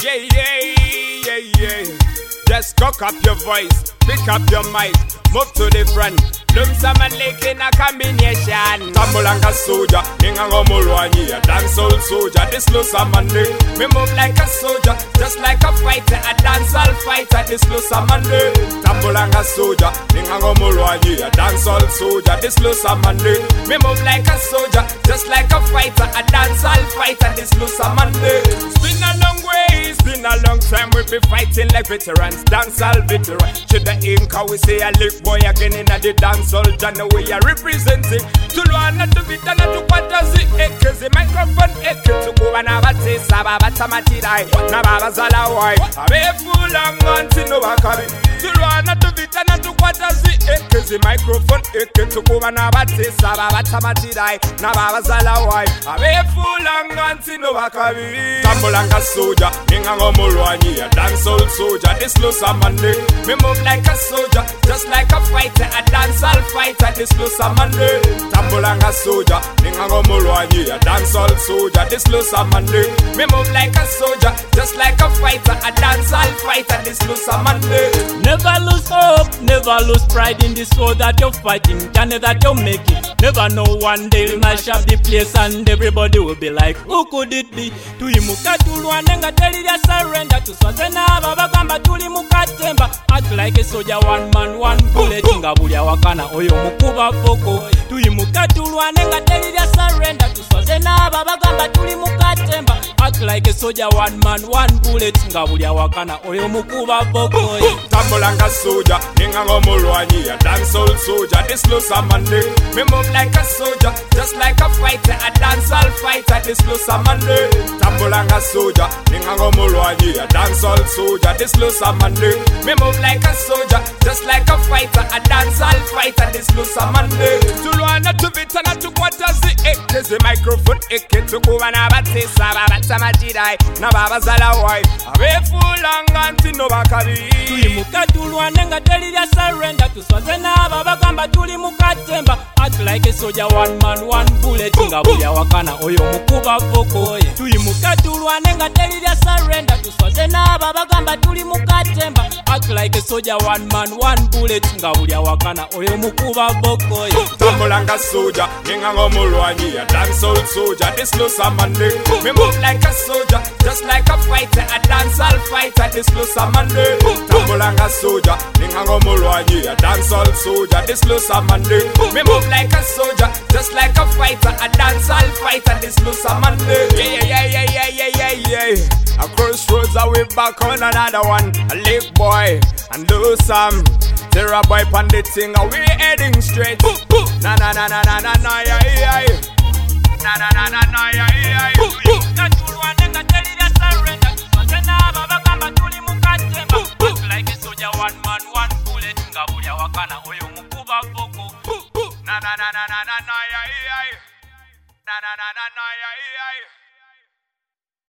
Yeah. Just cock up your voice, pick up your mic, move to the front. Look some lake in a combination. Tambulanga soldier, Ningango Mulwani, a dancehall soldier. This looks a Monday. Me move like a soldier, just like a fighter, a dancehall fighter. This looks a Monday. Tambulanga soldier, Ningango Mulwani, a dancehall soldier. This looks a Monday. Me move like a soldier, just like a fighter, a dancehall fighter. This looks a Monday. It's been a long way, it's been a long time. We be fighting like veterans, dancehall veterans. To the Inca, we say a lick boy again in the dance. Soldier, no way you representing. Tulwana to vitana to kwatazi ekezi microphone ekezi to kuwa na bate sababa tamatirai na baba zala wai abe fula nganti no wakabi. Tulwana to vitana to kwatazi ekezi microphone ekezi to kuwa na bate sababa tamatirai na baba zala wai abe fula nganti no wakabi. Tambulanga soldier, Ningango Mulwani, a dancehall soldier. This looks a Monday. Me move like a soldier, just like a fighter, a dancehall fighter. This looks a Monday. Tambulanga soldier, Ningango Mulwani, a dancehall soldier. This looks a Monday. Me move like a soldier, just like a fighter, a dancehall fighter. This looks a Monday. Never lose hope, never lose pride in this war that you're fighting, journey that you're making. Never know one day you'll mash up the place and everybody will be like, who could it be? Tuimuka tulwanenga teli ya surrender. Tuswazena baba kamba tulimuka temba. Act like a soldier, one man, one bullet. Ngabulia wakana oyo mukuba boko. Tuimuka tulwanenga teli ya surrender. Tuswazena baba kamba tulimuka temba. Act like a soldier, one man, one bullet. Ngabulia wakana oyo mukuba boko. Tambulanga soldier, Ningango Mulwani, a dancehall soldier. This looks a Monday. Me move like a soldier, just like a fighter, a dancehall fighter. This looks a Monday. Tambulanga soldier, Ningango Mulwani, a dancehall soldier. This looks a Monday. Me move like a soldier, just like a fighter, a dancehall fighter. This looks a Monday. Tulwana to vitana to kwatazi ekezi microphone ekezi to kuwa na bate sababa tamatirai na baba zala wai abe fula nganti no wakabi. Tuimuka tulwanenga teli ya surrender. Tuswazena baba kamba tulimuka temba. Act like a soldier, one man, one bullet. Ngabulia wakana oyo mukuba boko. Tuimuka tulwanenga teli ya surrender. Tuswazena baba kamba tulimuka temba. Act like a soldier, one man, one bullet. Ngabulia wakana oyo mukuba boko. Tambulanga soldier, Ningango Mulwani, a dancehall soldier. This looks a Monday. Me move like a soldier, just like a fighter, a dancehall fighter. This looks a Monday. Tambulanga soldier, Ningango Mulwani, a dancehall soldier. This looks a Monday. Me move like a soldier, just like a fighter, a dancehall fighter. This looks a Monday. Yeah. A crossroads, are we back on another one. A lick boy and do some. Terra boy pon the thing, we heading straight. Na yeah. Na yeah. Tuimuka tulwanenga teli ya surrender. Tuswazena baba kamba tulimuka temba. Act like a soldier, one man, one bullet. Ngabulia wakana oyo mukuba boko. Na yeah. Na yeah.